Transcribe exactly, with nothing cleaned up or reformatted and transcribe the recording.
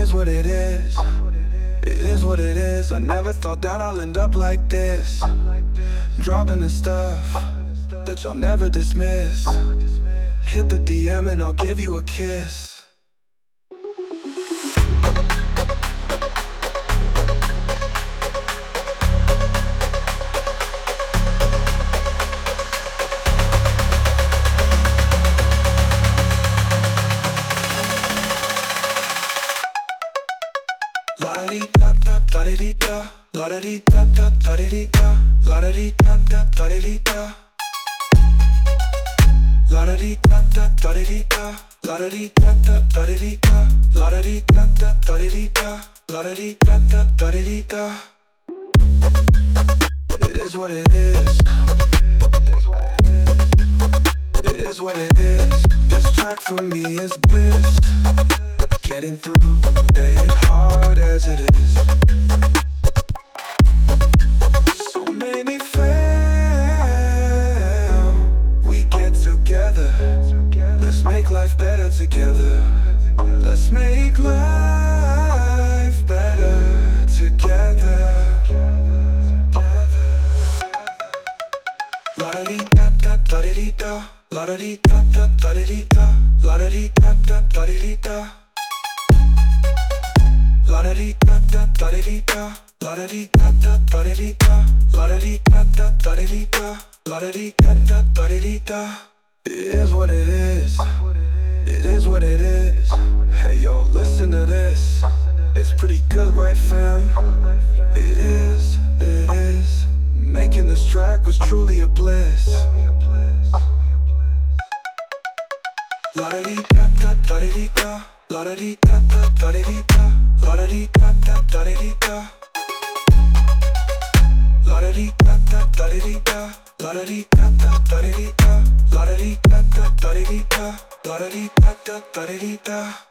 is what it is. It is what it is. I never thought that I'll end up like this, dropping the stuff that y'all never dismiss. Hit the D M and I'll give you a kiss. La-da-dee-da-da-da-dee-da, la-da-dee-da-da-da-dee-da, la-da-dee-da-da-da-dee-da, la-da-dee-da-da-da-dee-da, la-da-dee-da-da-da-dee-da, la-da-dee-da-da-da-dee-da, la-da-dee-da-da-da-dee-da. It is what it is. It is what it is. This track for me is bliss. Getting through, it hard as it is. So make me fail. We get together. Let's make life better together. Let's make life better together. La-da-dee-da-da-da-dee-da, la-da-dee-da-da-da-dee-da, la-da-dee-da-da-da-dee-da, la-da-dee-da-da-da-dee-da, la-da-dee-da-da-da-dee-da, la-da-dee-da-da-da-dee-da, la-da-dee-da-da-da-dee-da. It is what it is. It is what it is. Hey yo, listen to this. It's pretty good, right fam? It is, it is. Making this track was truly a bliss. La-da-dee-da-da-da-dee-da, la-da-dee-da-da-da-dee-da, la-da-dee-da-da-da-dee-da, la-da-dee-da-da-da-dee-da, la-da-dee-da-da-da-dee-da, la-da-dee-da-da-da-dee-da, la-da-dee-da-da-da-dee-da.